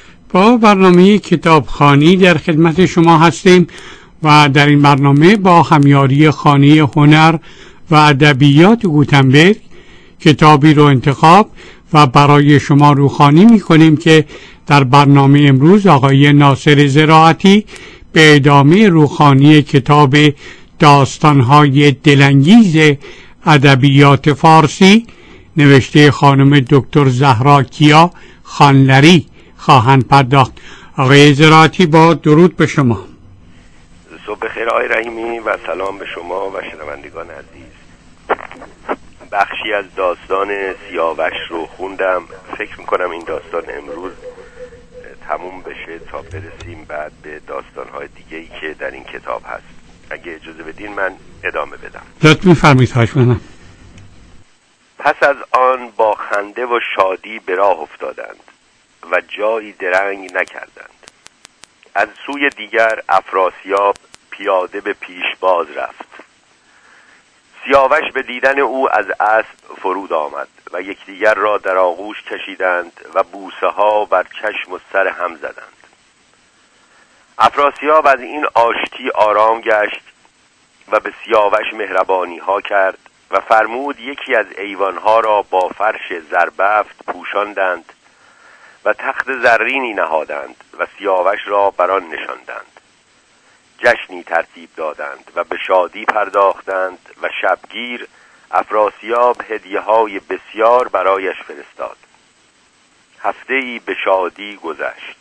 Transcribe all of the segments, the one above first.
با برنامه کتابخوانی در خدمت شما هستیم و در این برنامه با همیاری خانه هنر و ادبیات گوتنبرگ کتابی رو انتخاب و برای شما روخوانی می‌کنیم که در برنامه امروز آقای ناصر زراعتی به ادامه روخوانی کتاب داستان‌های دلانگیز ادبیات فارسی نوشته خانم دکتر زهرا کیا خانلری خواهند پرداخت. آقای زراعتی با درود به شما. صبح بخیر آقای رحیمی و سلام به شما و شنوندگان عزیز. بخشی از داستان سیاوش رو خوندم. فکر میکنم این داستان امروز تموم بشه تا برسیم بعد به داستان‌های دیگه‌ای که در این کتاب هست. اگه اجازه بدین من ادامه بدم. لطف می‌فرمایید. خواهش می‌کنم. پس از آن با خنده و شادی به راه افتادند و جایی درنگ نکردند. از سوی دیگر افراسیاب پیاده به پیش باز رفت. سیاوش به دیدن او از اسب فرود آمد و یکدیگر را در آغوش کشیدند و بوسه ها بر چشم و سر هم زدند. افراسیاب از این آشتی آرام گشت و به سیاوش مهربانی ها کرد و فرمود یکی از ایوانها را با فرش زربفت پوشاندند و تخت زرینی نهادند و سیاوش را بر آن نشاندند. جشنی ترتیب دادند و به شادی پرداختند و شبگیر افراسیاب هدیه‌های بسیار برایش فرستاد. هفته‌ای به شادی گذشت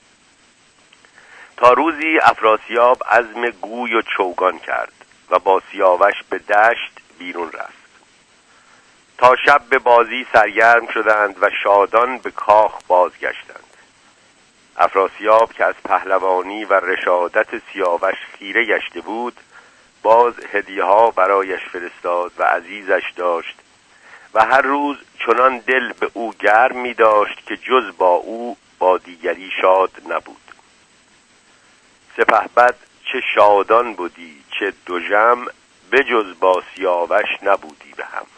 تا روزی افراسیاب عزم گوی و چوگان کرد و با سیاوش به دشت بیرون رفت. تا شب به بازی سرگرم شدند و شادان به کاخ بازگشتند. افراسیاب که از پهلوانی و رشادت سیاوش خیره گشته بود باز هدیه‌ها برایش فرستاد و عزیزش داشت و هر روز چنان دل به او گرم می داشت که جز با او با دیگری شاد نبود. سپهبد چه شادان بودی چه دژم بجز با سیاوش نبودی به هم.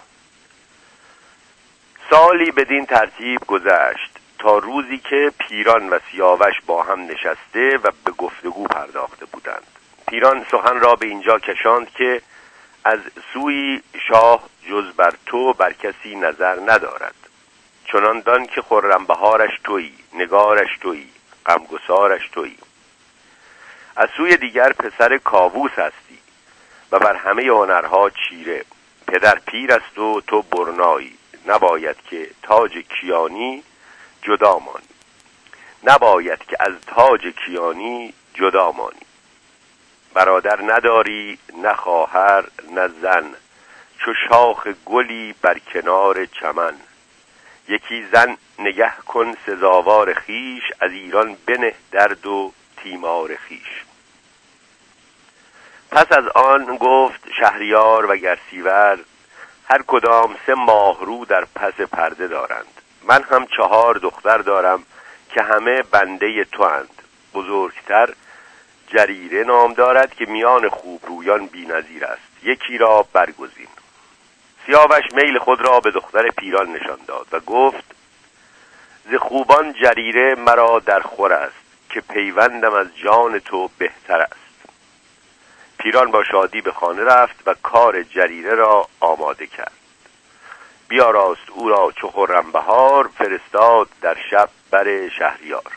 سالی بدین ترتیب گذشت تا روزی که پیران و سیاوش با هم نشسته و به گفتگو پرداخته بودند. پیران سخن را به اینجا کشاند که از سوی شاه جز بر تو بر کسی نظر ندارد، چنان دان که خرم بهارش تویی، نگارش تویی، غمگسارش تویی. از سوی دیگر پسر کاووس هستی و بر همه هنرها چیره. پدر پیر است و تو برنایی، نباید که تاج کیانی جدا مانی، نباید که از تاج کیانی جدا مانی. برادر نداری نه خواهر نه زن، چو شاخ گلی بر کنار چمن. یکی زن نگه کن سزاوار خیش، از ایران بنه درد و تیمار خیش. پس از آن گفت شهریار و گرسیور هر کدام 3 ماهرو در پس پرده دارند. من هم 4 دختر دارم که همه بنده تو اند. بزرگتر جریره نام دارد که میان خوبرویان بی‌نظیر است، یکی را برگزین. سیاوش میل خود را به دختر پیران نشان داد و گفت ز خوبان جریره مرا در خور است، که پیوندم از جان تو بهتر است. پیران با شادی به خانه رفت و کار جریره را آماده کرد. بیاراست او را چو خرم بهار، فرستاد در شب بر شهریار.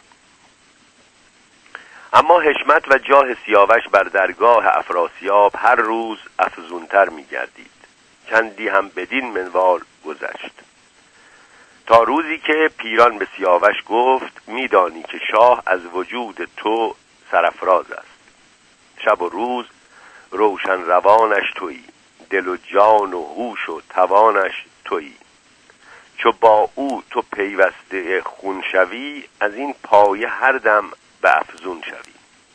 اما حشمت و جاه سیاوش بر درگاه افراسیاب هر روز افزونتر می گردید. چندی هم بدین منوال گذشت تا روزی که پیران به سیاوش گفت میدانی که شاه از وجود تو سرافراز است. شب و روز روشن روانش تویی، دل و جان و هوش و توانش تویی. چو با او تو پیوسته خون شوی، از این پایه هر دم به افزون شوی.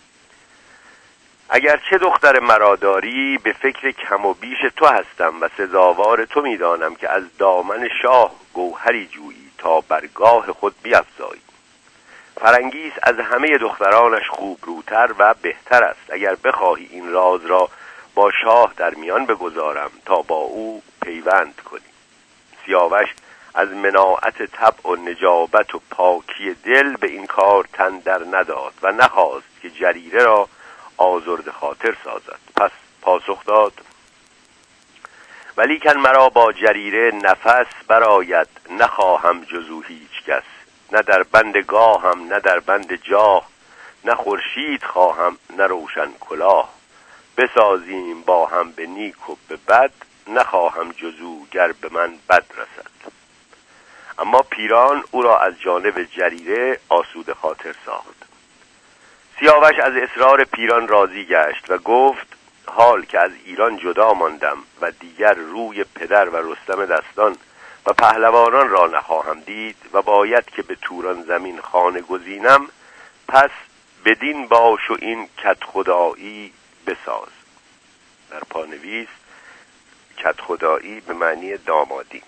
اگر چه دختر مرا داری، به فکر کم و بیش تو هستم و سزاوار تو میدانم که از دامن شاه گوهری جویی تا برگاه خود بیفزایی. فرنگیس از همه دخترانش خوب روتر و بهتر است. اگر بخواهی این راز را با شاه در میان بگذارم تا با او پیوند کنی. سیاوش از مناعت طبع و نجابت و پاکی دل به این کار تن در نداد و نخواست که جریره را آزرد خاطر سازد. پس پاسخ داد: ولیکن مرا با جریره نفس براید، نخواهم جزو هیچ کس، نه در بند گاهم نه در بند جاه، نه خورشید خواهم نه روشن کلاه، بسازیم با هم به نیک و به بد، نخواهم جزو گر به من بد رسد. اما پیران او را از جانب جریره آسوده خاطر ساخت. سیاوش از اصرار پیران راضی گشت و گفت: حال که از ایران جدا ماندم و دیگر روی پدر و رستم دستان و پهلوانان را نخواهم دید و باید که به توران زمین خانه گزینم، پس بدین باش و این کدخدایی بساز. در پانویس کدخدایی به معنی دامادی.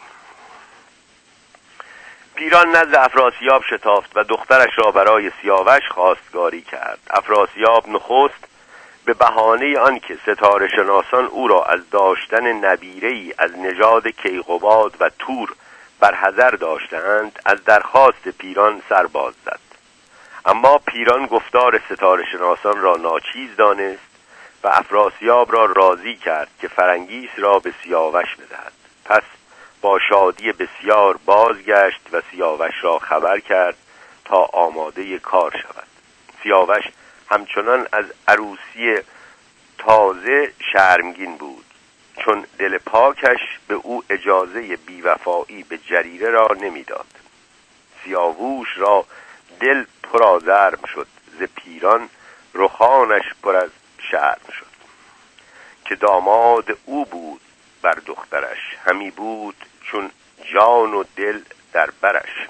پیران نزد افراسیاب شتافت و دخترش را برای سیاوش خواستگاری کرد. افراسیاب نخست به بهانه آنکه ستاره شناسان او را از داشتن نبیره‌ای از نژاد کیقباد و تور برحذر داشتند، از درخواست پیران سر باز زد. اما پیران گفتار ستاره شناسان را ناچیز دانست و افراسیاب را راضی کرد که فرنگیس را به سیاوش بدهد. پس با شادی بسیار بازگشت و سیاوش را خبر کرد تا آماده کار شود. سیاوش همچنان از عروسی تازه شرمگین بود، چون دل پاکش به او اجازه بیوفایی به جریره را نمیداد. سیاووش را دل پرآزرم شد، ز پیران رخانش پر از شرم شد، که داماد او بود بر دخترش، همی بود چون جان و دل در برش.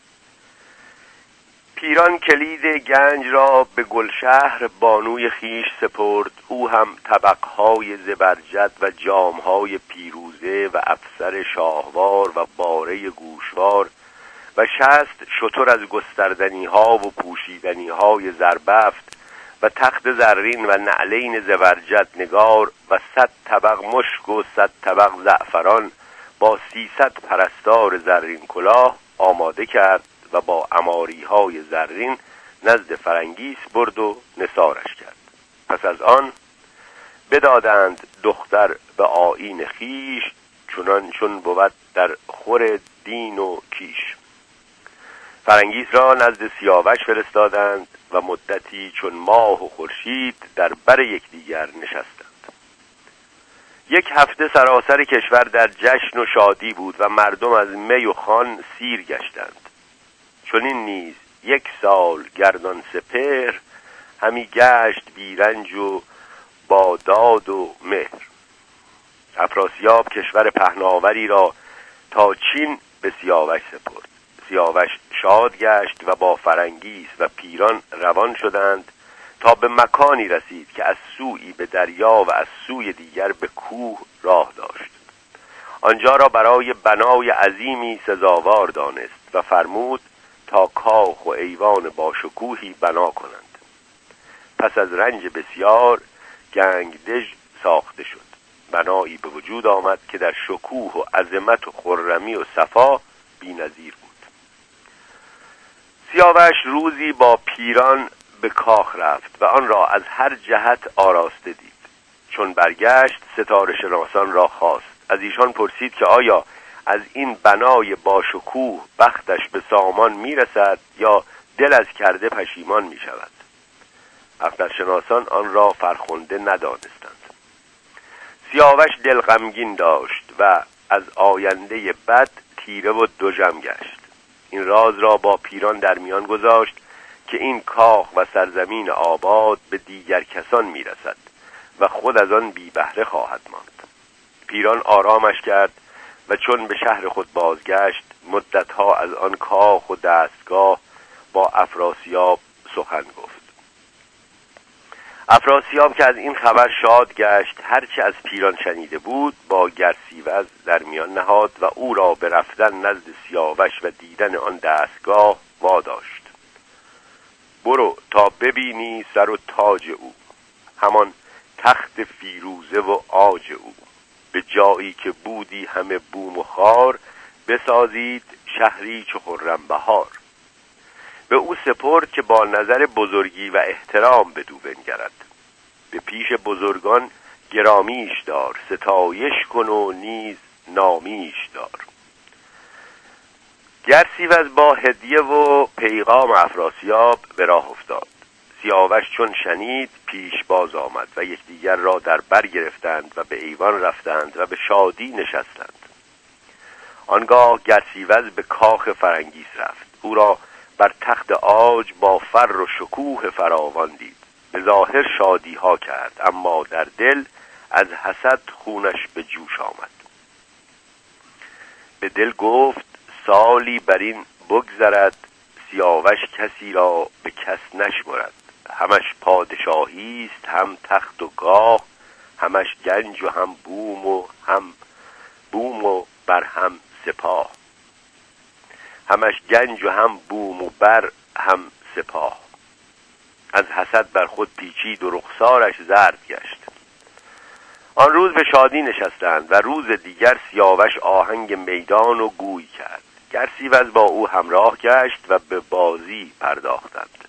پیران کلید گنج را به گلشهر بانوی خیش سپرد. او هم طبقهای زبرجد و جامهای پیروزه و افسر شاهوار و باره گوشوار و 60 شتر از گستردنی ها و پوشیدنی های زربفت و تخت زرین و نعلین زبرجد نگار و 100 طبق مشک و 100 طبق زعفران با 300 پرستار زرین کلاه آماده کرد و با عماری های زرین نزد فرنگیس برد و نثارش کرد. پس از آن بدادند دختر به آیین خیش، چون بود در خور دین و کیش. فرنگیس را نزد سیاوش فرستادند و مدتی چون ماه و خورشید در بر یکدیگر نشستند. 1 هفته سراسر کشور در جشن و شادی بود و مردم از می و خوان سیر گشتند. چنین نیز 1 سال گردان سپهر، همی گشت بیرنج و با داد و مهر. افراسیاب کشور پهناوری را تا چین به سیاوش سپرد. سیاوش شاد گشت و با فرنگیس و پیران روان شدند تا به مکانی رسید که از سویی به دریا و از سوی دیگر به کوه راه داشت. آنجا را برای بنای عظیمی سزاوار دانست و فرمود تا کاخ و ایوان باشکوهی بنا کنند. پس از رنج بسیار گنگدژ ساخته شد. بنایی به وجود آمد که در شکوه و عظمت و خرمی و صفا بی‌نظیر بود. سیاوش روزی با پیران به کاخ رفت و آن را از هر جهت آراسته دید. چون برگشت ستاره شناسان را خواست. از ایشان پرسید که آیا از این بنای باشکوه بختش به سامان میرسد یا دل از کرده پشیمان می شود؟ اخترشناسان آن را فرخنده ندانستند. سیاوش دل غمگین داشت و از آینده بد تیره و دژم گشت. این راز را با پیران در میان گذاشت که این کاخ و سرزمین آباد به دیگر کسان میرسد و خود از آن بی بهره خواهد ماند. پیران آرامش کرد و چون به شهر خود بازگشت مدتها از آن کاخ و دستگاه با افراسیاب سخن گفت. افراسیاب که از این خبر شاد گشت، هرچه از پیران شنیده بود با گرسیوز در میان نهاد و او را به رفتن نزد سیاوش و دیدن آن دستگاه واداشت. برو تا ببینی سر و تاج او، همان تخت فیروزه و عاج او، به جایی که بودی همه بوم و خار، بسازید شهری چو خرم بهار. به او سپرد که با نظر بزرگی و احترام بدو بنگرد. به پیش بزرگان گرامیش دار، ستایش کن و نیز نامیش دار. گرسیوز با هدیه و پیغام افراسیاب به راه افتاد. سیاوش چون شنید پیش باز آمد و یکدیگر را در بر گرفتند و به ایوان رفتند و به شادی نشستند. آنگاه گرسیوز به کاخ فرنگیس رفت. او را بر تخت عاج با فر و شکوه فراوان دید. به ظاهر شادی ها کرد، اما در دل از حسد خونش به جوش آمد. به دل گفت سالی بر این بگذرد، سیاوش کسی را به کس نشمرد. همش پادشاهی است، هم تخت و گاه، همش گنج و هم بوم و بر هم سپاه. همش گنج و هم بوم و بر هم سپاه. از حسد بر خود پیچید و رخسارش زرد گشت. آن روز به شادی نشستند و روز دیگر سیاوش آهنگ میدان و گوی کرد. گرسیوز با او همراه گشت و به بازی پرداختند.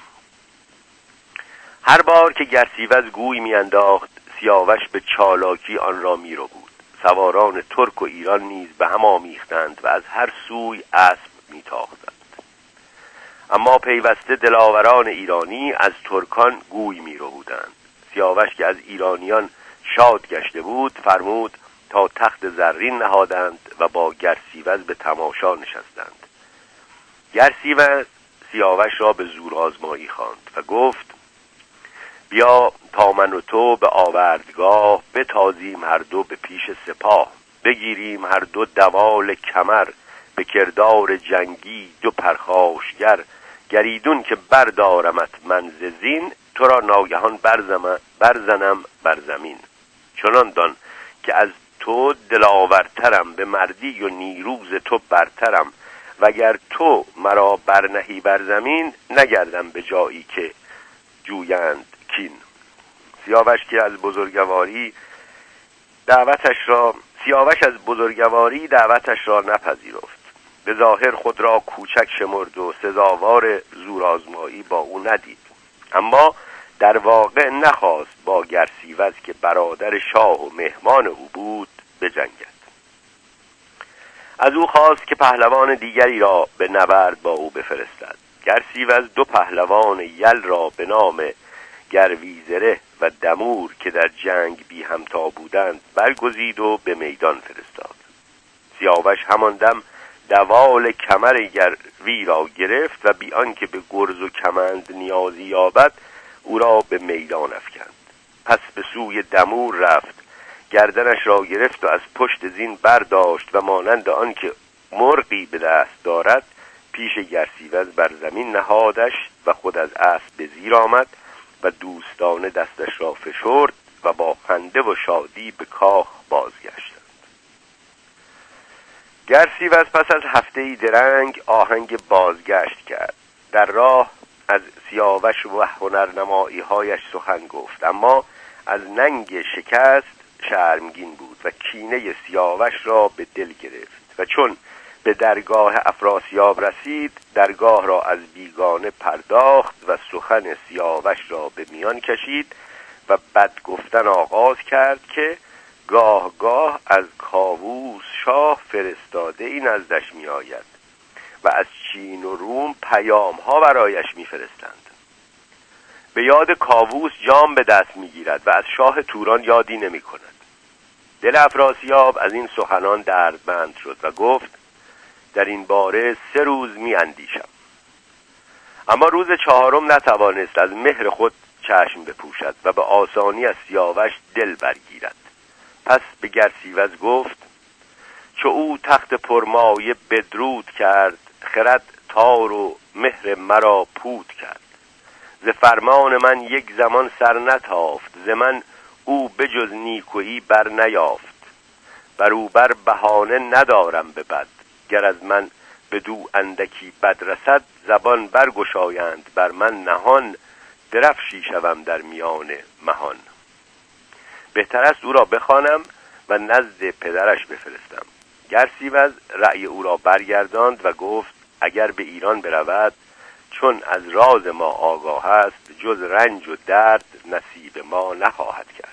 هر بار که گرسیوز گوی میانداخت، سیاوش به چالاکی آن را میرو بود. سواران ترک و ایران نیز به هم آمیختند و از هر سوی اسب میتاختند. اما پیوسته دلاوران ایرانی از ترکان گوی میربودند. سیاوش که از ایرانیان شاد گشته بود، فرمود تا تخت زرین نهادند و با گرسیوز به تماشا نشستند. گرسیوز سیاوش را به زور آزمایی خواند و گفت بیا تا من و تو به آوردگاه بتازیم هر دو به پیش سپاه. بگیریم هر دو دوال کمر، به کردار جنگی دو پرخاشگر. گریدون که بردارمت من ز زین، تو را ناگهان برزنم بر زمین. چنان دان که از تو دلاورترم، به مردی و نیروز تو برترم. وگر تو مرا برنهی بر زمین، نگردم به جایی که جویند کین. سیاوش از بزرگواری دعوتش را نپذیرفت. به ظاهر خود را کوچک شمرد و سزاوار زورآزمایی با او ندید. اما در واقع نخواست با گرسیوز که برادر شاه و مهمان او بود بجنگد. از او خواست که پهلوان دیگری را به نبرد با او بفرستد. گرسیوز دو پهلوان یل را به نام گرویزره و دمور که در جنگ بی همتا بودند برگزید و به میدان فرستاد. سیاوش همان دم دوال کمر گروی را گرفت و بی آنکه به گرز و کمند نیازی یابد او را به میدان افکند. پس به سوی دمور رفت، گردنش را گرفت و از پشت زین برداشت و مانند آنکه مرغی به دست دارد پیش گرسیوز بر زمین نهادش و خود از اسب به زیر آمد و دوستانه دستش را فشرد و با خنده و شادی به کاخ بازگشتند. گرسیوز پس از هفته‌ای درنگ آهنگ بازگشت کرد. در راه از سیاوش و هنرنمایی‌هایش سخن گفت، اما از ننگ شکست شرمگین بود و کینه سیاوش را به دل گرفت و چون به درگاه افراسیاب رسید درگاه را از بیگانه پرداخت و سخن سیاوش را به میان کشید و بد گفتن آغاز کرد که گاه گاه از کاووس شاه فرستاده ای نزدش می آید و از چین و روم پیام ها برایش می فرستند. به یاد کاووس جام به دست می گیرد و از شاه توران یادی نمی کند. دل افراسیاب از این سخنان دردمند شد و گفت در این باره 3 روز می اندیشم. اما روز 4 نتوانست از مهر خود چشم بپوشد و به آسانی از سیاوش دل برگیرد. پس به گرسیوز گفت چو او تخت پرمایه بدرود کرد، خرد تار و مهر مرا پود کرد. ز فرمان من یک زمان سر نتافت، ز من او بجز نیکویی بر نیافت. بروبر بهانه ندارم به بد، گر از من بدو اندکی بد رسد. زبان برگشایند بر من نهان، درفشی شوم در میان مهان. بهتر است او را بخوانم و نزد پدرش بفرستم. گرسیوز رأی او را برگرداند و گفت اگر به ایران برود چون از راز ما آگاه است جز رنج و درد نصیب ما نخواهد کرد.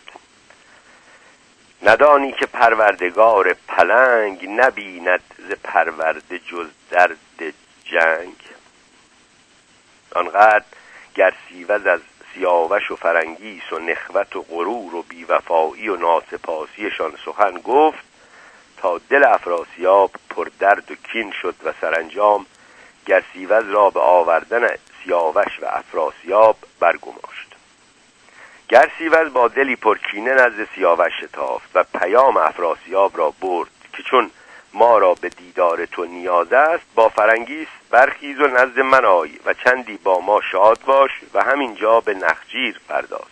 ندانی که پروردگار پلنگ نبیند ز پرورده جز درد جنگ. آنقدر گرسیوز از سیاوش و فرنگیس و نخوت و غرور و بیوفایی و ناسپاسیشان سخن گفت تا دل افراسیاب پر درد و کین شد و سرانجام گرسیوز را به آوردن سیاوش و افراسیاب برگماشت. گرسیوز با دلی پر کینه نزد سیاوش شتافت و پیام افراسیاب را برد که چون ما را به دیدار تو نیاز است با فرنگیس برخیز و نزد من آی و چندی با ما شاد باش و همینجا به نخجیر پرداز.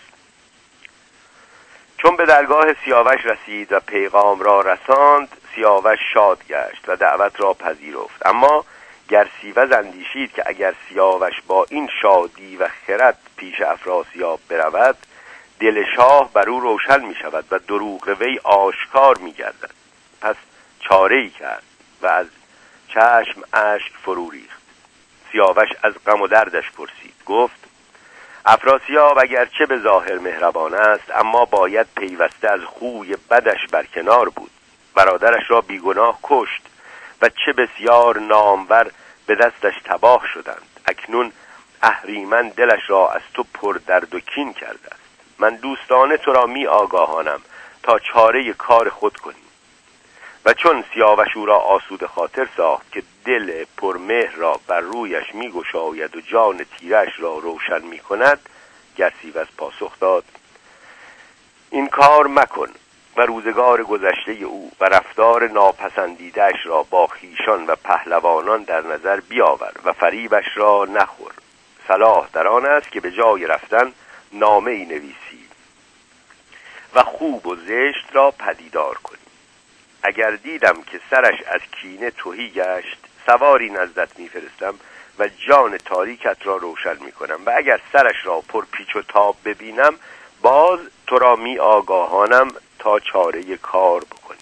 چون به درگاه سیاوش رسید و پیغام را رساند سیاوش شاد گشت و دعوت را پذیرفت. اما گرسیوز اندیشید که اگر سیاوش با این شادی و خرد پیش افراسیاب برود دل شاه بر او روشن می شود و دروغ وی آشکار می گردد. پس چاره‌ای کرد و از چشم اشک فرو ریخت. سیاوش از غم و دردش پرسید. گفت افراسیاب اگرچه به ظاهر مهربان است اما باید پیوسته از خوی بدش برکنار بود. برادرش را بیگناه کشت و چه بسیار نامور به دستش تباه شدند. اکنون اهریمن دلش را از تو پر درد و کین کرده است. من دوستانه تو را می آگاهانم تا چاره کار خود کنی. و چون سیاوش او را آسوده خاطر ساخت که دل پرمهر را بر رویش می گشاید و جان تیرش را روشن می کند گرسیوز پاسخ داد این کار مکن و روزگار گذشته او و رفتار ناپسندیدش را با خیشان و پهلوانان در نظر بیاور و فریبش را نخور. صلاح در آن است که به جای رفتن نامه‌ای نویسی و خوب و زشت را پدیدار کنی. اگر دیدم که سرش از کینه تهی گشت سواری نزدت میفرستم و جان تاریکت را روشن میکنم و اگر سرش را پر پیچ و تاب ببینم باز تو را می آگاهانم تا چاره کار بکنی.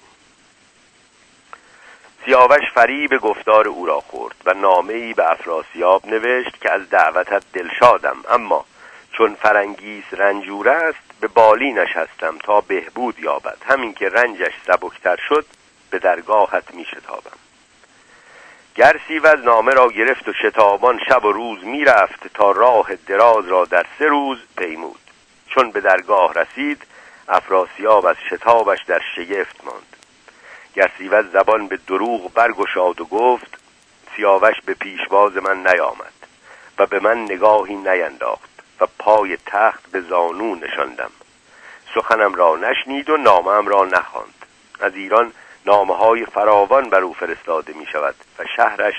سیاوش فریب گفتار او را خورد و نامه‌ای به افراسیاب نوشت که از دعوتت دلشادم اما چون فرنگیس رنجور است به بالینش هستم تا بهبود یابد. همین که رنجش سبکتر شد به درگاهت می شتابم. گرسیوز نامه را گرفت و شتابان شب و روز می رفت تا راه دراز را در 3 روز پیمود. چون به درگاه رسید افراسیاب از شتابش در شگفت ماند. گرسیوز زبان به دروغ برگشاد و گفت سیاوش به پیشواز من نیامد و به من نگاهی نینداخت و پای تخت به زانو نشاندم. سخنم را نشنید و نامه‌ام را نخواند. از ایران نامه‌های فراوان بر او فرستاده می شود و شهرش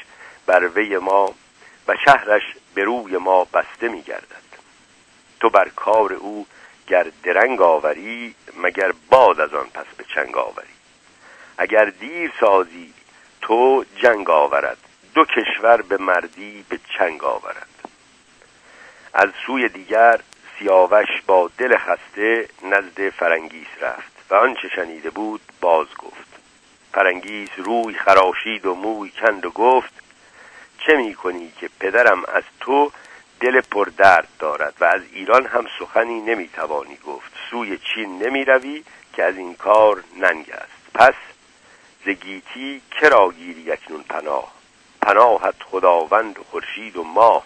به روی ما بسته می گردد. تو بر کار او گر درنگ آوری مگر باز از آن پس به چنگ آوری. اگر دیر سازی تو جنگ آورد 2 کشور به مردی به چنگ آورد. از سوی دیگر سیاوش با دل خسته نزد فرنگیس رفت و آنچه شنیده بود باز گفت. فرنگیس روی خراشید و موی کند و گفت چه می کنی که پدرم از تو دل پر درد دارد و از ایران هم سخنی نمی توانی گفت. سوی چین نمی روی که از این کار ننگ است. پس ز گیتی کرا گیری اکنون پناهت خداوند و خورشید و ماه.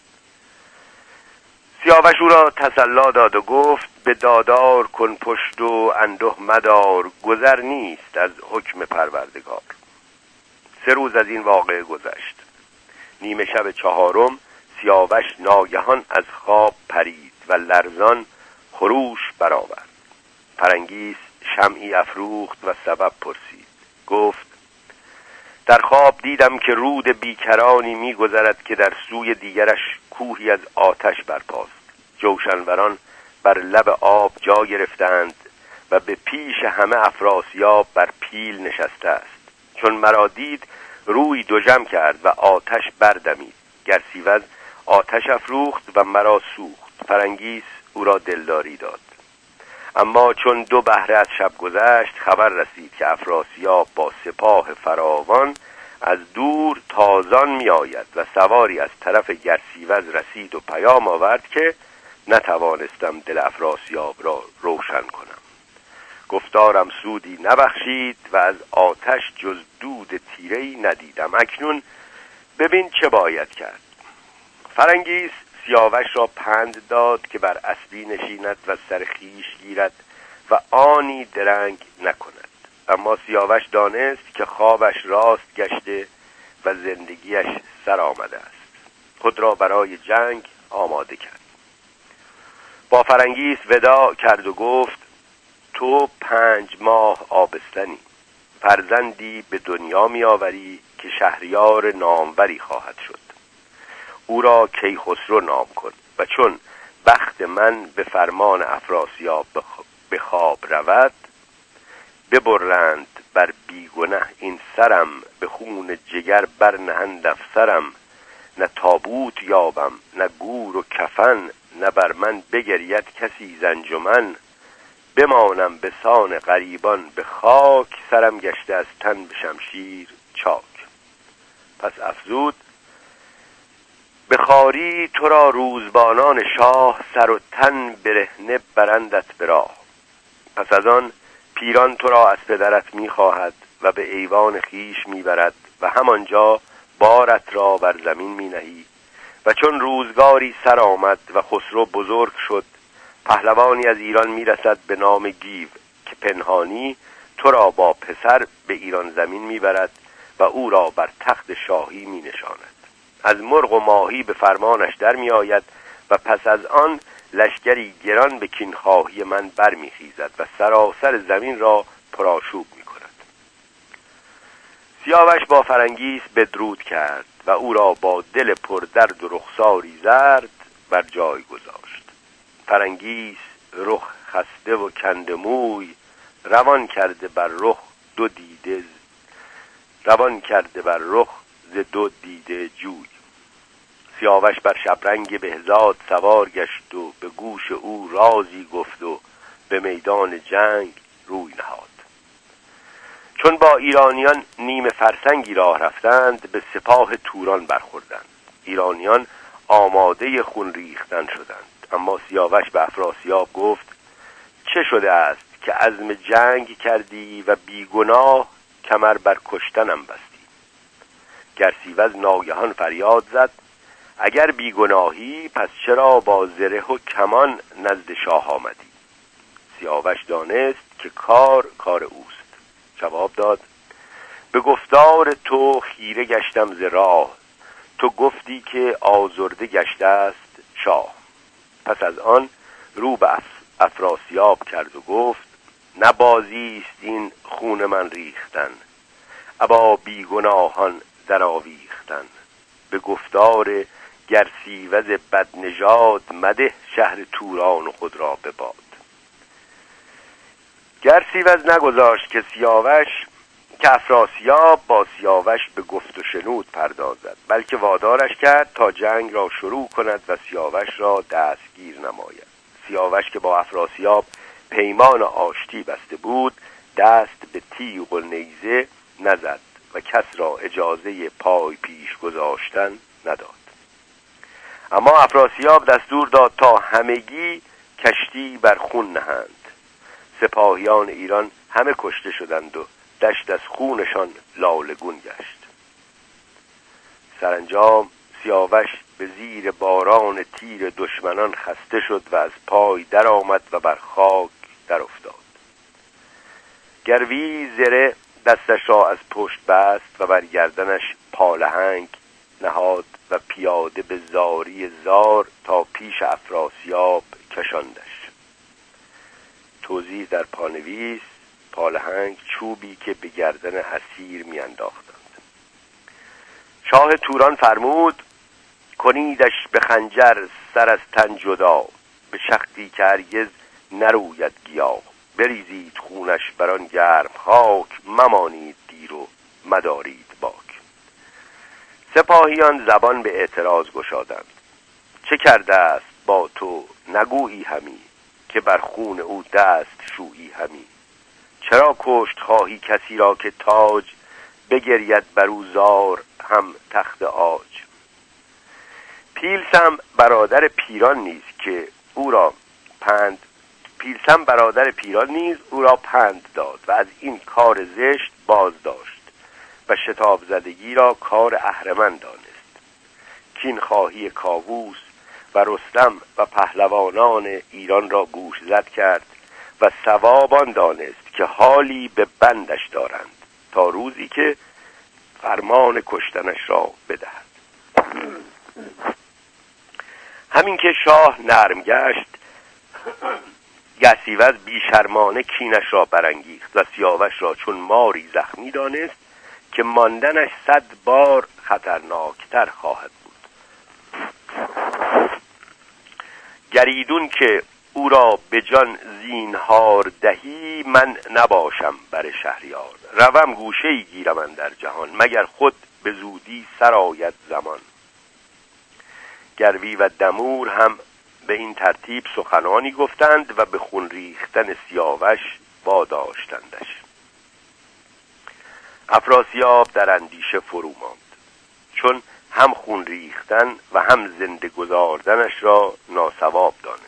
سیاوش او را تسلی داد و گفت به دادار کن پشت و انده مدار گذر نیست از حکم پروردگار. 3 روز از این واقعه گذشت. نیمه شب 4 سیاوش ناگهان از خواب پرید و لرزان خروش برآورد. فرنگیس شمعی افروخت و سبب پرسید. گفت در خواب دیدم که رود بیکرانی می‌گذرد که در سوی دیگرش کوهی از آتش برپاست. جوشنوران بر لب آب جا گرفتند و به پیش همه افراسیاب بر پیل نشسته است. چون مرا دید روی دوجم کرد و آتش بردمید. گرسیوز آتش افروخت و مرا سوخت. فرنگیس او را دلداری داد. اما چون 2 بهره از شب گذشت خبر رسید که افراسیاب با سپاه فراوان از دور تازان می آید و سواری از طرف گرسیوز رسید و پیام آورد که نتوانستم دل افراسیاب را روشن کنم. گفتارم سودی نبخشید و از آتش جز دود تیره‌ای ندیدم. اکنون ببین چه باید کرد. فرنگیس سیاوش را پند داد که بر اسبی نشیند و سر خویش گیرد و آنی درنگ نکند. اما سیاوش دانست که خوابش راست گشته و زندگیش سر آمده است. خود را برای جنگ آماده کرد. با فرنگیس وداع کرد و گفت تو 5 ماه آبستنی، فرزندی به دنیا می آوری که شهریار ناموری خواهد شد. او را کیخسرو نام کن و چون بخت من به فرمان افراسیاب به خواب رود ببرند بر بیگنه این سرم، به خون جگر برنهند افسرم. نه تابوت یابم نه گور و کفن، نه بر من بگرید کسی ز انجمن. بمانم به سان غریبان به خاک، سرم گشته از تن به شمشیر چاک. پس افزود به خواری تو را روزبانان شاه، سر و تن برهنه برندت به راه. پس از آن پیران تو را از پدرت می‌خواهد و به ایوان خیش می‌برد و همانجا بارت را بر زمین می‌نهی. و چون روزگاری سر آمد و خسرو بزرگ شد، پهلوانی از ایران میرسد به نام گیو که پنهانی تو را با پسر به ایران زمین میبرد و او را بر تخت شاهی مینشاند. از مرغ و ماهی به فرمانش در میآید و پس از آن لشکری گران به کینخواهی من برمیخیزد و سراسر زمین را پرآشوب میکند. سیاوش با فرنگیس بدرود کرد و او را با دل پردرد و رخساری زرد بر جای گذاشت. فرنگیس رخ خسته و کنده موی، روان کرده بر رخ ز 2 دیده جوی. سیاوش بر شبرنگ بهزاد سوار گشت و به گوش او رازی گفت و به میدان جنگ روی نهاد. چون با ایرانیان نیم فرسنگی راه رفتند به سپاه توران برخوردند. ایرانیان آماده خون ریختن شدند. اما سیاوش به افراسیاب گفت چه شده است که عزم جنگ کردی و بیگناه کمر بر کشتنم بستی؟ گرسیوز ناگهان فریاد زد اگر بیگناهی پس چرا با زره و کمان نزد شاه آمدی؟ سیاوش دانست که کار اوست. جواب داد به گفتار تو خیره گشتم ز راه، تو گفتی که آزرده گشته است شاه. پس از آن رو به افراسیاب کرد و گفت نه بازی است این خون من ریختن، ابا بیگناهان در آویختن. به گفتار گرسیوز بدنژاد مده شهر توران و خود را به باد. گرسیوز نگذاشت که افراسیاب با سیاوش به گفت و شنود پردازد، بلکه وادارش کرد تا جنگ را شروع کند و سیاوش را دستگیر نماید. سیاوش که با افراسیاب پیمان آشتی بسته بود دست به تیغ و نیزه نزد و کس را اجازه پای پیش گذاشتن نداد. اما افراسیاب دستور داد تا همگی کشتی بر خون نهند. سپاهیان ایران همه کشته شدند و دشت از خونشان لالگون گشت. سرانجام سیاوش به زیر باران تیر دشمنان خسته شد و از پای در آمد و بر خاک در افتاد. گروی زره دستش را از پشت بست و بر گردنش پالهنگ نهاد و پیاده به زاری زار تا پیش افراسیاب کشاندش. توضیح در پانویس: پالهنگ چوبی که به گردن اسیر میانداختند. شاه توران فرمود کنیدش به خنجر سر از تن جدا، به شخصی که هرگز نروید گیاه. بریزید خونش بران گرم خاک، ممانید دیر و مدارید باک. سپاهیان زبان به اعتراض گشادند. چه کرده است با تو نگویی همی؟ که بر خون او دست شویی همی. چرا کشت خواهی کسی را که تاج، بگرید بر او زار هم تخت عاج. پیلسم برادر پیران نیز او را پند داد و از این کار زشت باز داشت و شتاب زدگی را کار اهرمن دانست. کین خواهی کاووس و رستم و پهلوانان ایران را گوش زد کرد و صواب آن دانست که حالی به بندش دارند تا روزی که فرمان کشتنش را بدهد. همین که شاه نرم گشت، گرسیوز بیشرمانه کینش را برانگیخت و سیاوش را چون ماری زخمی دانست که ماندنش 100 بار خطرناکتر خواهد بود. گریدون که او را به جان زینهار دهی، من نباشم بر شهریار. روم گوشه‌ای گیرم اندر جهان، مگر خود به زودی سرآید زمان. گروی و دمور هم به این ترتیب سخنانی گفتند و به خون ریختن سیاوش واداشتندش. افراسیاب در اندیشه فرو ماند، چون هم خون ریختن و هم زنده گذاردنش را ناصواب دانست.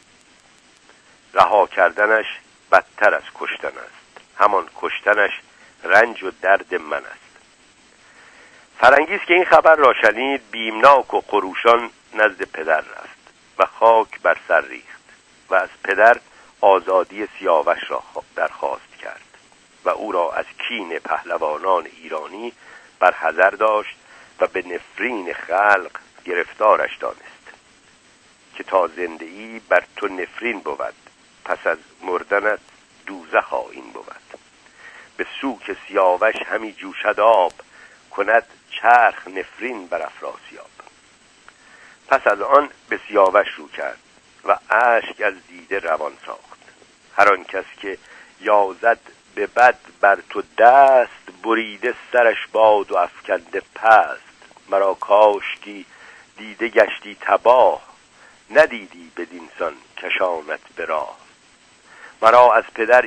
رها کردنش بدتر از کشتن است، همان کشتنش رنج و درد من است. فرنگیس که این خبر را شنید، بیمناک و خروشان نزد پدر رفت و خاک بر سر ریخت و از پدر آزادی سیاوش را درخواست کرد و او را از کین پهلوانان ایرانی برحذر داشت و به نفرین خلق گرفتارش دانست که تا زندگی بر تو نفرین بود، پس از مردنت دوزخ آیین بود. به سوک سیاوش همی جوشد آب، کند چرخ نفرین بر افراسیاب. پس از آن به سیاوش رو کرد و اشک از دیده روان ساخت. هر آن کس که یازد به بد بر تو دست، بریده سرش باد و افکنده پست. مرا کاشکی دیده گشتی تباه، ندیدی بدینسان کشانت به راه. مرا از پدر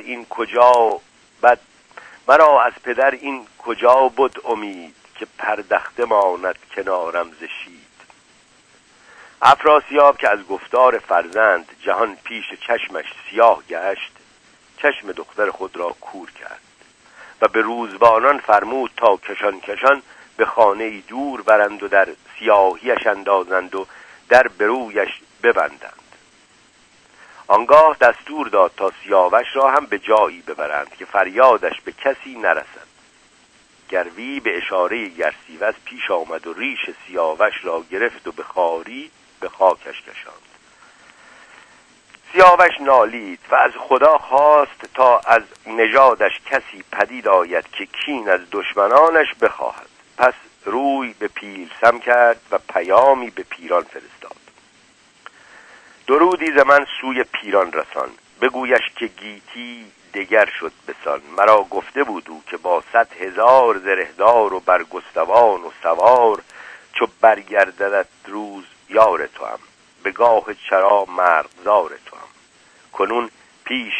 این کجا بود امید، که پردخته ماند کنارم ز شید. افراسیاب که از گفتار فرزند جهان پیش چشمش سیاه گشت، چشم دختر خود را کور کرد و به روزبانان فرمود تا کشان کشان به خانه دور برند و در سیاهیش اندازند و در برویش ببندند. آنگاه دستور داد تا سیاوش را هم به جایی ببرند که فریادش به کسی نرسد. گروی به اشاره گرسیوز پیش آمد و ریش سیاوش را گرفت و به خواری به خاکش کشاند. سیاوش نالید و از خدا خواست تا از نژادش کسی پدید آید که کین از دشمنانش بخواهد. پس روی به پیلسم کرد و پیامی به پیران فرستاد. درودی ز من سوی پیران رسان، بگویش که گیتی دگر شد بسان. مرا گفته بود او که با 100,000 زرهدار و برگستوان و سوار، چو برگرددت روز یار تو هم، به گاه چرا مرغزار تو هم. کنون پیش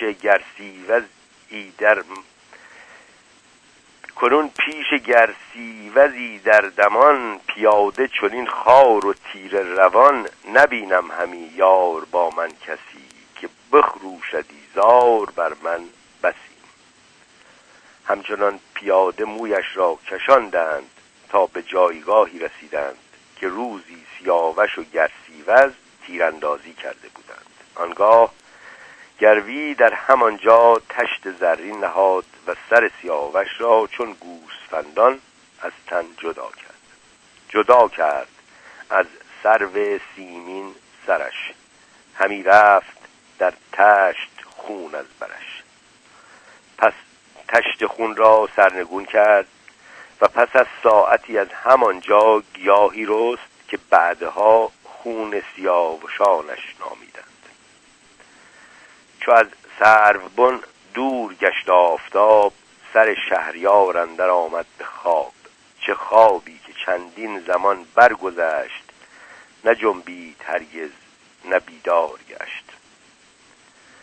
گرسیوزی در دمان، پیاده چنین خار و تیر روان. نبینم همی یار با من کسی، که بخروشدی زار بر من بسی. همچنان پیاده مویش را کشاندند تا به جایگاهی رسیدند که روزی سیاوش و گرسیوز تیراندازی کرده بودند. آنگاه گروی در همانجا تشت زرین نهاد و سر سیاوش را چون گوسفندان از تن جدا کرد از سرو سیمین سرش. همی رفت در تشت خون از برش. پس تشت خون را سرنگون کرد و پس از ساعتی از همانجا گیاهی رست که بعدها خون سیاوشانش نامیدند. چو از سروبن دور گشت آفتاب، سر شهریار اندر آمد به خواب. چه خوابی که چندین زمان برگذشت، نه جنبید هرگز نه بیدار گشت.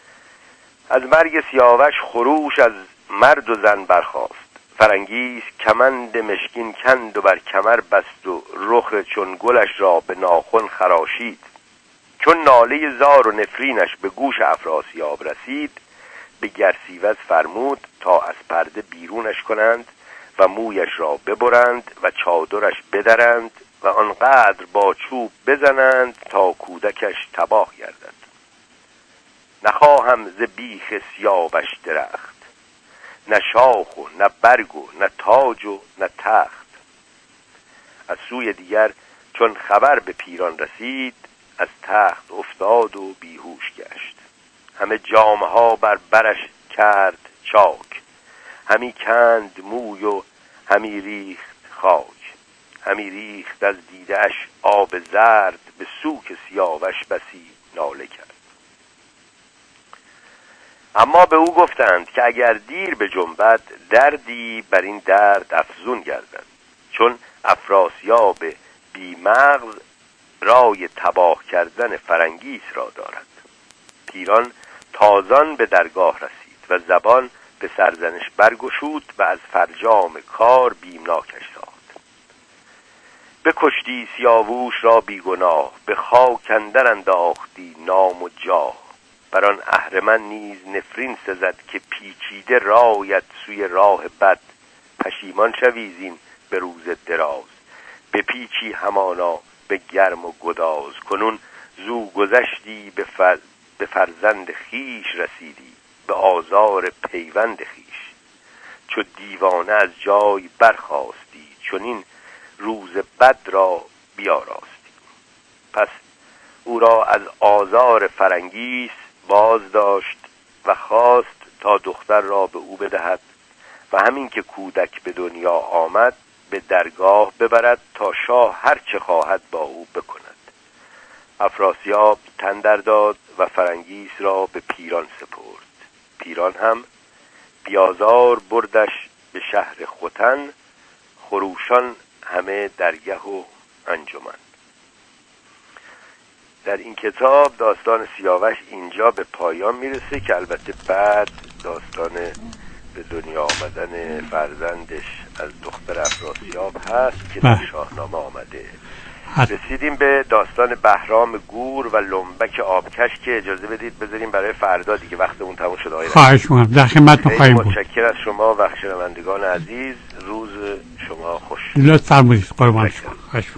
از مرگ سیاوش خروش از مرد و زن برخاست. فرنگیس کمند مشکین کند و بر کمر بست و رخ چون گلش را به ناخن خراشید. چون ناله زار و نفرینش به گوش افراسیاب رسید، به گرسیوز فرمود تا از پرده بیرونش کنند و مویش را ببرند و چادرش بدرند و آنقدر با چوب بزنند تا کودکش تباه گردد. نخواهم ز بیخ سیاوش درخت، نه شاخ و نه برگ و نه تاج و نه تخت. از سوی دیگر چون خبر به پیران رسید، از تخت افتاد و بیهوش گشت. همه جامها بر برش کرد چاک، همی کند موی و همی ریخت خاک. همی ریخت از دیده‌اش آب زرد، به سوک سیاوش بسی ناله کرد. اما به او گفتند که اگر دیر به جنبد، دردی بر این درد افزون گردد. چون افراسیاب بی مغز رای تباه کردن فرنگیس را دارد. پیران تازان به درگاه رسید و زبان به سرزنش برگشود و از فرجام کار بیمناکش ساخت. بکشتی سیاووش را بیگناه، به خاک اندر انداختی نام و جاه. بر آن اهرمن نیز نفرین سزد، که پیچیده رایت سوی راه بد. پشیمان شوی زین به روز دراز، به پیچی همانا به گرم و گداز. کنون زو گذشتی به فرزند خیش رسیدی، به آزار پیوند خیش. چو دیوانه از جای برخاستی، چنین روز بد را بیاراستی. پس او را از آزار فرنگیس باز داشت و خواست تا دختر را به او بدهد و همین که کودک به دنیا آمد به درگاه ببرد تا شاه هر چه خواهد با او بکند. افراسیاب تن در داد و فرنگیس را به پیران سپرد. پیران هم بیازار بردش به شهر ختن، خروشان همه درگه و انجمن. در این کتاب داستان سیاوش اینجا به پایان میرسه که البته بعد داستان به دنیا آمدن فرزندش از دختر افراسیاب هست که در شاهنامه آمده. رسیدیم به داستان بهرام گور و لنبک آبکش که اجازه بدید بذاریم برای فردا دیگه، وقتمون تموم شده. خواهش می‌کنم، در خدمتتون خواهیم بود. متشکرم از شما و شنوندگان عزیز. روز شما خوش. لطف فرمایید. قربان شما.